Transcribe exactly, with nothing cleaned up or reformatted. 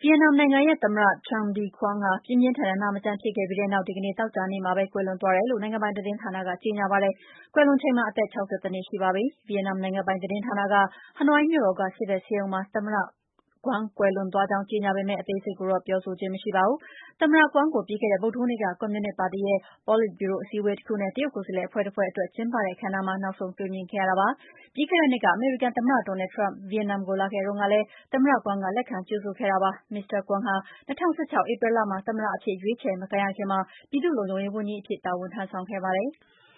ဗီယက်နမ်နိုင်ငံရဲ့သမ္မတ Tran Dai Quang ဟာ ပြင်းပြင်းထန်ထန်နာမကျန်းဖြစ်ခဲ့ပြီးတဲ့နောက် ဒီကနေ့ သောကြာနေ့မှာပဲ ကွယ်လွန်သွားတယ်လို့ နိုင်ငံပိုင်သတင်းဌာနက ကြေညာပါတယ်။ ကွယ်လွန်ချိန်မှာ အသက် ၆၁ နှစ်ရှိပါပြီ။ ဗီယက်နမ်နိုင်ငံပိုင်သတင်းဌာနက ဟနွိုင်းမြို့တော်က စစ်ဘက်ဆေးရုံမှာ သမ္မတ Quang ကွယ်လွန်သွားကြောင်း ကြေညာပေမယ့် အသေးစိတ်ကိုတော့ ပြောဆိုခြင်းမရှိပါဘူး။ သမ္မတ Quang ကို ပြီးခဲ့တဲ့ ဗုဒ္ဓဟူးနေ့က ကွန်မြူနစ်ပါတီရဲ့ ပေါ်လစ်ဗျူရိုအစည်းအဝေးတခုနဲ့ တရုတ်ကိုယ်စားလှယ်အဖွဲ့တဖွဲ့အတွက် ကျင်းပတဲ့အခမ်းအနားမှာ နောက်ဆုံးတွေ့မြင်ခဲ့ရတာပါ။ ပြီးခဲ့တဲ့နှစ်က အမေရိကန်သမ္မတ Donald Trump ဗီယက်နမ်ကိုလာခဲ့တုန်းကလည်း သမ္မတ Quang က လက်ခံကြိုဆိုခဲ့တာပါ။ မစ္စတာ Quang ဟာ ၂၀၁၆ ဧပြီလမှာ သမ္မတအဖြစ် ရွေးချယ်မခံရခင်မှာ ပြည်သူ့လုံခြုံရေးဝန်ကြီးအဖြစ် တာဝန်ထမ်းဆောင်ခဲ့ပါတယ်။